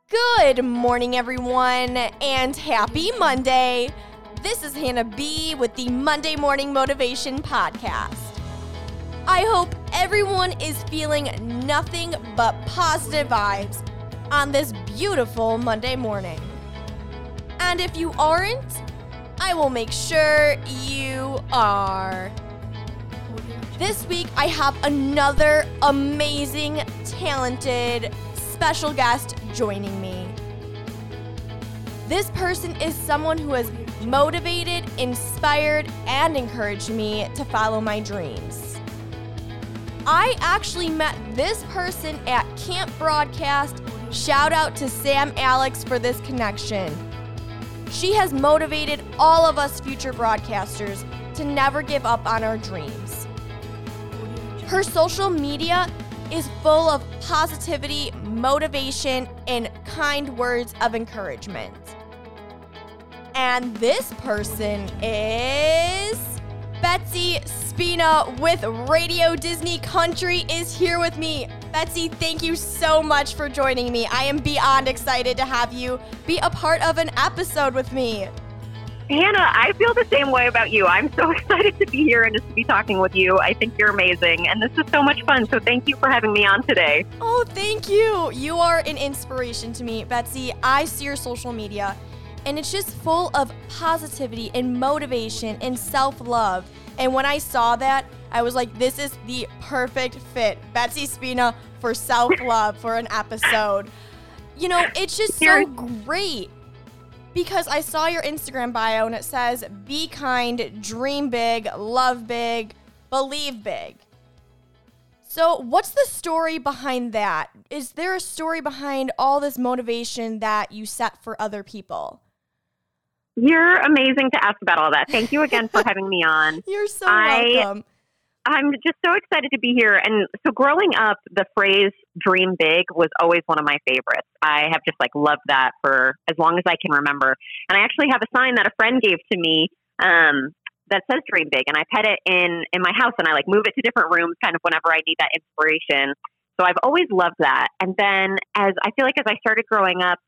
Good morning, everyone, and happy Monday. This is Hannah B. with the Monday Morning Motivation Podcast. I hope everyone is feeling nothing but positive vibes on this beautiful Monday morning. And if you aren't, I will make sure you are. This week, I have another amazing, talented, special guest joining me. This person is someone who has motivated, inspired, and encouraged me to follow my dreams. I actually met this person at Camp Broadcast. Shout out to Sam Alex for this connection. She has motivated all of us future broadcasters to never give up on our dreams. Her social media is full of positivity, motivation, and kind words of encouragement. And this person is Betsy Spina with Radio Disney Country is here with me. Betsy, thank you so much for joining me. I am beyond excited to have you be a part of an episode with me. Hannah, I feel the same way about you. I'm so excited to be here and just to be talking with you. I think you're amazing, and this is so much fun, so thank you for having me on today. Oh, thank you. You are an inspiration to me, Betsy. I see your social media, and it's just full of positivity and motivation and self-love. And when I saw that, I was like, this is the perfect fit. Betsy Spina for self-love for an episode. You know, it's just so great. Because I saw your Instagram bio and it says, be kind, dream big, love big, believe big. So what's the story behind that? Is there a story behind all this motivation that you set for other people? You're amazing to ask about all that. Thank you again for having me on. You're so welcome. I'm just so excited to be here. And so growing up, the phrase dream big was always one of my favorites. I have just loved that for as long as I can remember. And I actually have a sign that a friend gave to me that says dream big. And I pet it in my house and I move it to different rooms kind of whenever I need that inspiration. So I've always loved that. And then as I started growing up,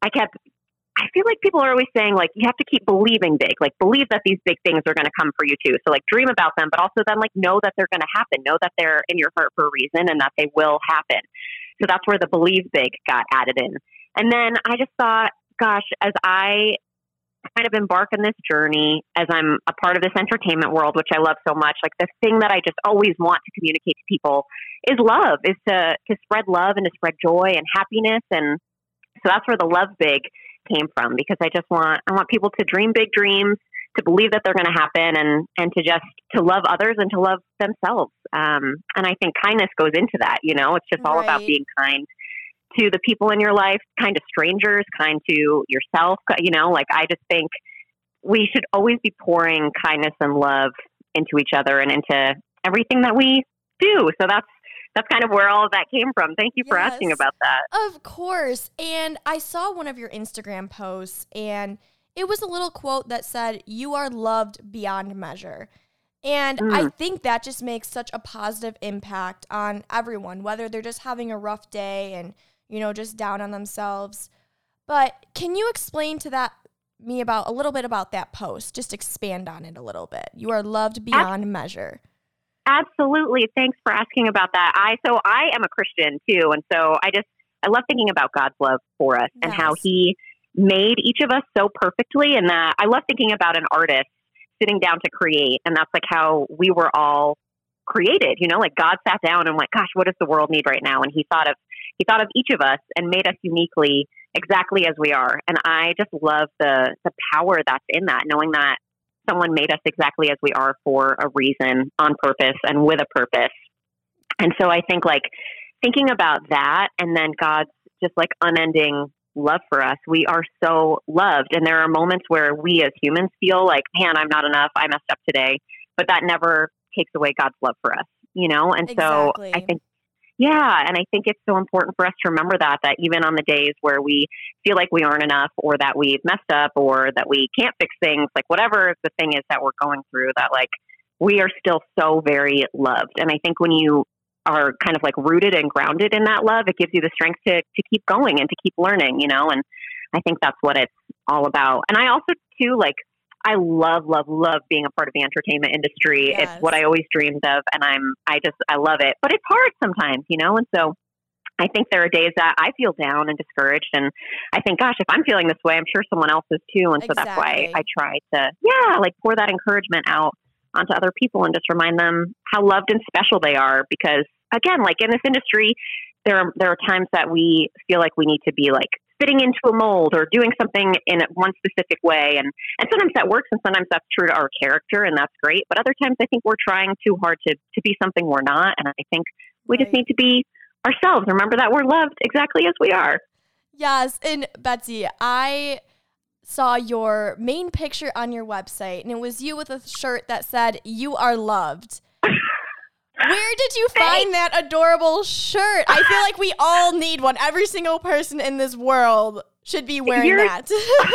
I feel like people are always saying, you have to keep believing big, believe that these big things are going to come for you too. So dream about them, but also then know that they're going to happen, know that they're in your heart for a reason and that they will happen. So that's where the believe big got added in. And then I just thought, gosh, as I kind of embark on this journey, as I'm a part of this entertainment world, which I love so much, the thing that I just always want to communicate to people is love, is to spread love and to spread joy and happiness. And so that's where the love big came from, because I want people to dream big dreams, to believe that they're going to happen, and to love others and to love themselves. And I think kindness goes into that, it's just all about being kind to the people in your life, kind to strangers, kind to yourself, I just think we should always be pouring kindness and love into each other and into everything that we do. So that's kind of where all of that came from. Thank you for asking about that. Of course. And I saw one of your Instagram posts, and it was a little quote that said, "You are loved beyond measure." And I think that just makes such a positive impact on everyone, whether they're just having a rough day and, just down on themselves. But can you explain to me about a little bit about that post? Just expand on it a little bit. You are loved beyond measure. Absolutely. Thanks for asking about that. I am a Christian too. And so I love thinking about God's love for us and how he made each of us so perfectly. And that I love thinking about an artist sitting down to create. And that's how we were all created, God sat down and went, gosh, what does the world need right now? And he thought of each of us and made us uniquely exactly as we are. And I just love the power that's in that, knowing that someone made us exactly as we are for a reason, on purpose, and with a purpose. And so I think thinking about that, and then God's just unending love for us. We are so loved. And there are moments where we as humans feel man, I'm not enough. I messed up today. But that never takes away God's love for us, And exactly. So I think, and I think it's so important for us to remember that even on the days where we feel like we aren't enough, or that we've messed up, or that we can't fix things, whatever the thing is that we're going through, that we are still so very loved. And I think when you are kind of like rooted and grounded in that love, it gives you the strength to keep going and to keep learning, you know, and I think that's what it's all about. And I also too, like, I love being a part of the entertainment industry. Yes. It's what I always dreamed of, and I love it, but it's hard sometimes, you know, and so I think there are days that I feel down and discouraged, and I think, gosh, if I'm feeling this way, I'm sure someone else is too. And so that's why I try to, like, pour that encouragement out onto other people and just remind them how loved and special they are. Because again, like in this industry, there are times that we feel like we need to be like fitting into a mold or doing something in one specific way. And sometimes that works and sometimes that's true to our character and that's great. But other times I think we're trying too hard to be something we're not. And I think we just need to be ourselves. Remember that we're loved exactly as we are. Yes. And Betsy, I saw your main picture on your website and it was you with a shirt that said, "You are loved." Where did you find that adorable shirt? I feel like we all need one. Every single person in this world should be wearing that.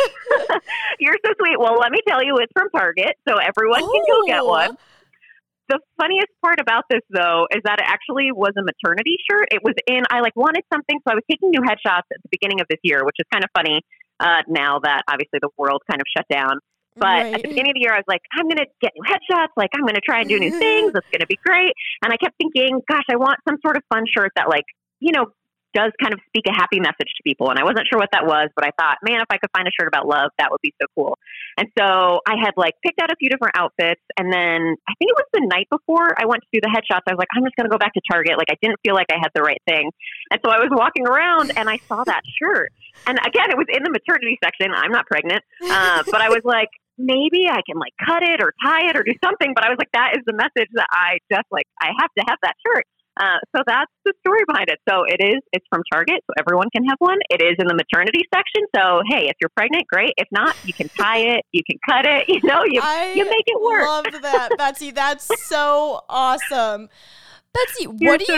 You're so sweet. Well, let me tell you, it's from Target, so everyone can go get one. The funniest part about this, though, is that it actually was a maternity shirt. It was I wanted something, so I was taking new headshots at the beginning of this year, which is kind of funny now that obviously the world kind of shut down. But at the beginning of the year, I was like, I'm going to get new headshots. Like, I'm going to try and do new things. It's going to be great. And I kept thinking, gosh, I want some sort of fun shirt that, like, you know, does kind of speak a happy message to people. And I wasn't sure what that was, but I thought, man, if I could find a shirt about love, that would be so cool. And so I had like picked out a few different outfits. And then I think it was the night before I went to do the headshots. I was like, I'm just going to go back to Target. Like, I didn't feel like I had the right thing. And so I was walking around and I saw that shirt. And again, it was in the maternity section. I'm not pregnant. But I was like, maybe I can like cut it or tie it or do something. But I was like, that is the message that I have to have that shirt. So that's the story behind it. So it's from Target, so everyone can have one. It is in the maternity section. So, hey, if you're pregnant, great. If not, you can tie it, you can cut it, you know, you make it work. I love that, Betsy. That's so awesome. Betsy, what do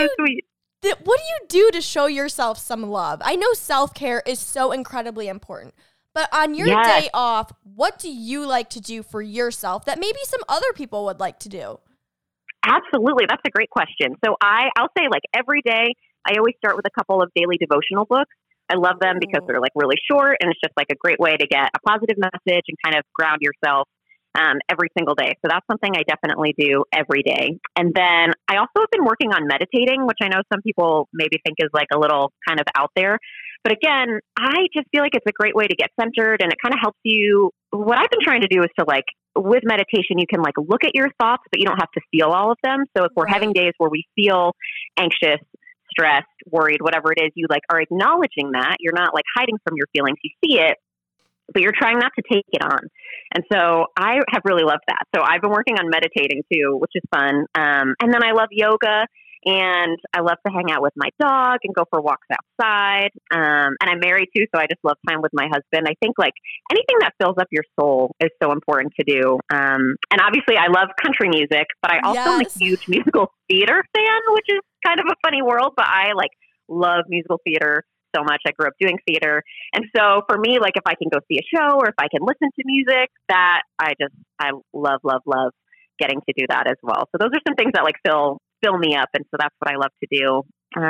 you do to show yourself some love? I know self-care is so incredibly important. But on your day off, what do you like to do for yourself that maybe some other people would like to do? Absolutely. That's a great question. So I'll say like every day, I always start with a couple of daily devotional books. I love them because they're like really short and it's just like a great way to get a positive message and kind of ground yourself every single day. So that's something I definitely do every day. And then I also have been working on meditating, which I know some people maybe think is like a little kind of out there. But again, I just feel like it's a great way to get centered and it kind of helps you. What I've been trying to do is to like, with meditation, you can like look at your thoughts, but you don't have to feel all of them. So if we're having days where we feel anxious, stressed, worried, whatever it is, you like are acknowledging that. You're not like hiding from your feelings. You see it, but you're trying not to take it on. And so I have really loved that. So I've been working on meditating too, which is fun. And then I love yoga. And I love to hang out with my dog and go for walks outside. And I'm married too, so I just love time with my husband. I think like anything that fills up your soul is so important to do. And obviously I love country music, but I also am a huge musical theater fan, which is kind of a funny world, but I like love musical theater so much. I grew up doing theater. And so for me, like if I can go see a show or if I can listen to music, that I love getting to do that as well. So those are some things that like fill me up. And so that's what I love to do.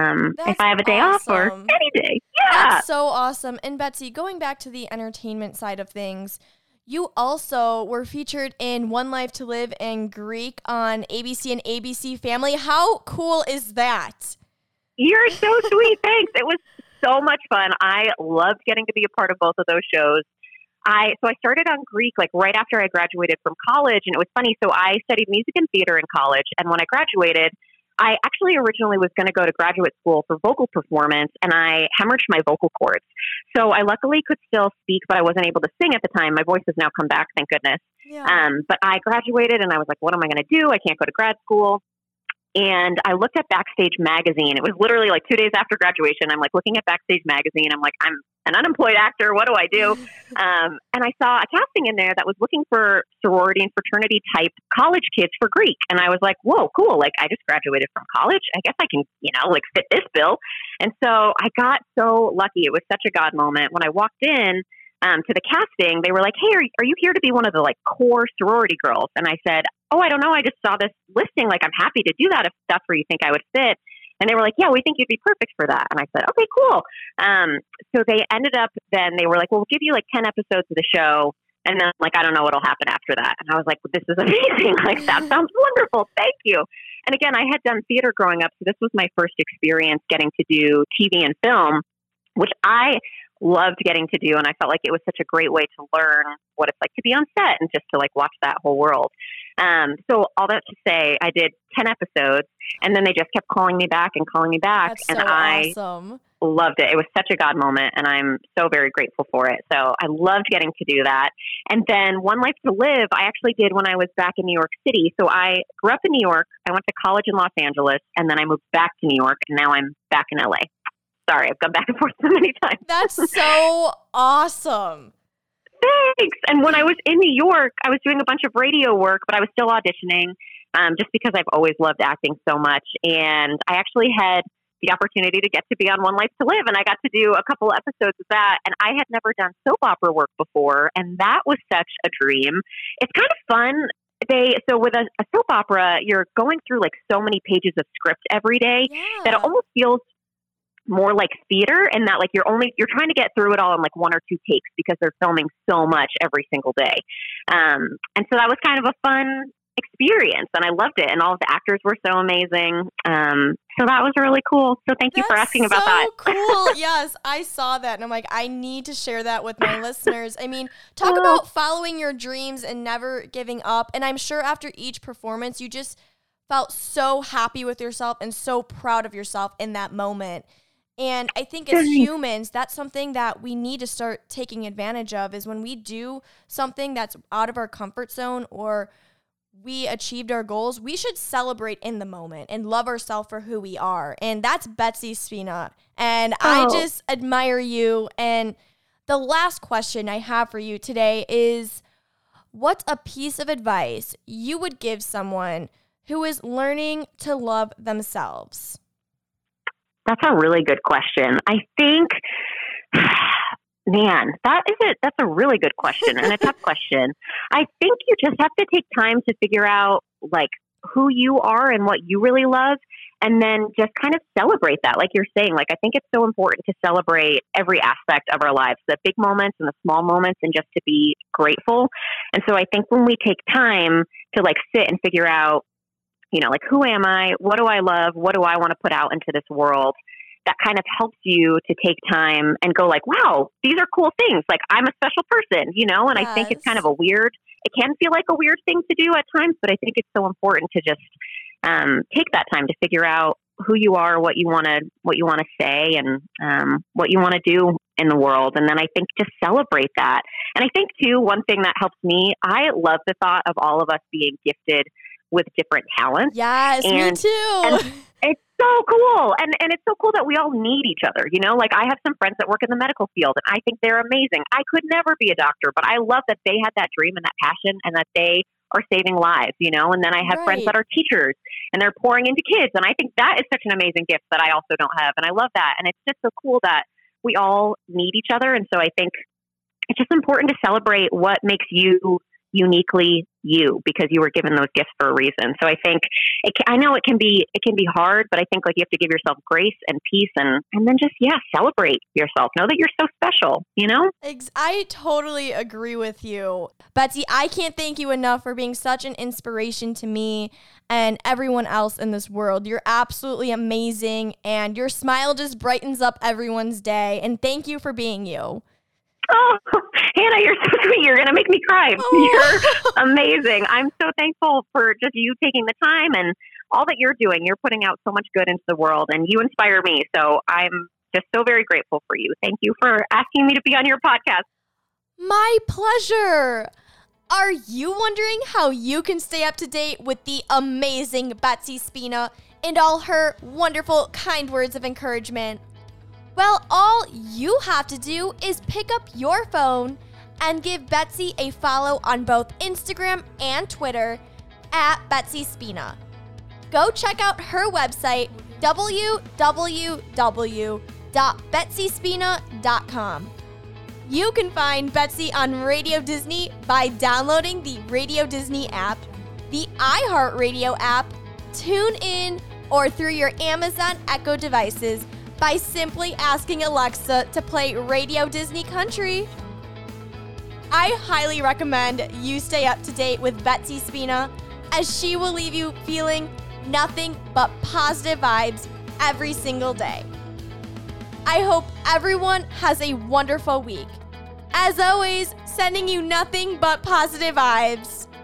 If I have a day off or any day. Yeah. That's so awesome. And Betsy, going back to the entertainment side of things, you also were featured in One Life to Live in Greek on ABC and ABC Family. How cool is that? You're so sweet. Thanks. It was so much fun. I loved getting to be a part of both of those shows. So I started on Greek like right after I graduated from college, and it was funny. So I studied music and theater in college, and when I graduated, I actually originally was going to go to graduate school for vocal performance, and I hemorrhaged my vocal cords. So I luckily could still speak, but I wasn't able to sing at the time. My voice has now come back, thank goodness. Yeah. But I graduated, and I was like, what am I going to do? I can't go to grad school. And I looked at Backstage Magazine. It was literally like 2 days after graduation. I'm like looking at Backstage Magazine. I'm like, I'm an unemployed actor. What do I do? And I saw a casting in there that was looking for sorority and fraternity type college kids for Greek. And I was like, whoa, cool. Like I just graduated from college. I guess I can, like fit this bill. And so I got so lucky. It was such a God moment. When I walked in to the casting, they were like, hey, are you here to be one of the like core sorority girls? And I said, oh, I don't know. I just saw this listing. Like, I'm happy to do that if that's where you think I would fit. And they were like, yeah, we think you'd be perfect for that. And I said, okay, cool. So they ended up, then they were like, well, we'll give you like 10 episodes of the show. And then like, I don't know what'll happen after that. And I was like, well, this is amazing. Like, that sounds wonderful. Thank you. And again, I had done theater growing up. So this was my first experience getting to do TV and film, which I loved getting to do. And I felt like it was such a great way to learn what it's like to be on set and just to like watch that whole world. So all that to say, I did 10 episodes and then they just kept calling me back and calling me back. That's and so I awesome. Loved it. It was such a God moment and I'm so very grateful for it. So I loved getting to do that. And then One Life to Live, I actually did when I was back in New York City. So I grew up in New York. I went to college in Los Angeles and then I moved back to New York and now I'm back in LA. Sorry, I've gone back and forth so many times. That's so awesome. Thanks. And when I was in New York, I was doing a bunch of radio work, but I was still auditioning just because I've always loved acting so much. And I actually had the opportunity to get to be on One Life to Live, and I got to do a couple episodes of that. And I had never done soap opera work before, and that was such a dream. It's kind of fun. So with a soap opera, you're going through like so many pages of script every day that it almost feels more like theater, and that like you're trying to get through it all in like 1 or 2 takes because they're filming so much every single day. And so that was kind of a fun experience and I loved it. And all of the actors were so amazing. So that was really cool. So thank you for asking about that. Cool. Yes, I saw that and I'm like, I need to share that with my listeners. I mean, talk about following your dreams and never giving up. And I'm sure after each performance, you just felt so happy with yourself and so proud of yourself in that moment. And I think as humans, that's something that we need to start taking advantage of is when we do something that's out of our comfort zone or we achieved our goals, we should celebrate in the moment and love ourselves for who we are. And that's Betsy Spina. And I just admire you. And the last question I have for you today is, what's a piece of advice you would give someone who is learning to love themselves? That's a really good question. I think, man, that's a really good question and a tough question. I think you just have to take time to figure out like who you are and what you really love, and then just kind of celebrate that. Like you're saying, like I think it's so important to celebrate every aspect of our lives, the big moments and the small moments, and just to be grateful. And so I think when we take time to like sit and figure out, you know, like, who am I? What do I love? What do I want to put out into this world? That kind of helps you to take time and go like, wow, these are cool things. Like, I'm a special person, you know? And I think it's kind of it can feel like a weird thing to do at times, but I think it's so important to just take that time to figure out who you are, what you want to say, and what you want to do in the world. And then I think just celebrate that. And I think too, one thing that helps me, I love the thought of all of us being gifted with different talents. Yes, me too. And it's so cool. And it's so cool that we all need each other, you know? Like, I have some friends that work in the medical field and I think they're amazing. I could never be a doctor, but I love that they had that dream and that passion and that they are saving lives, you know? And then I have friends that are teachers and they're pouring into kids. And I think that is such an amazing gift that I also don't have. And I love that. And it's just so cool that we all need each other. And so I think it's just important to celebrate what makes you uniquely you, because you were given those gifts for a reason. So I think I know it can be hard, but I think like you have to give yourself grace and peace and then just, celebrate yourself. Know that you're so special, you know? I totally agree with you. Betsy, I can't thank you enough for being such an inspiration to me and everyone else in this world. You're absolutely amazing and your smile just brightens up everyone's day. And thank you for being you. Oh, Hannah, you're so sweet. You're going to make me cry. You're amazing. I'm so thankful for just you taking the time and all that you're doing. You're putting out so much good into the world and you inspire me. So I'm just so very grateful for you. Thank you for asking me to be on your podcast. My pleasure. Are you wondering how you can stay up to date with the amazing Betsy Spina and all her wonderful, kind words of encouragement? Well, all you have to do is pick up your phone and give Betsy a follow on both Instagram and Twitter at Betsy Spina. Go check out her website, www.betsyspina.com. You can find Betsy on Radio Disney by downloading the Radio Disney app, the iHeartRadio app, TuneIn, or through your Amazon Echo devices by simply asking Alexa to play Radio Disney Country. I highly recommend you stay up to date with Betsy Spina, as she will leave you feeling nothing but positive vibes every single day. I hope everyone has a wonderful week. As always, sending you nothing but positive vibes.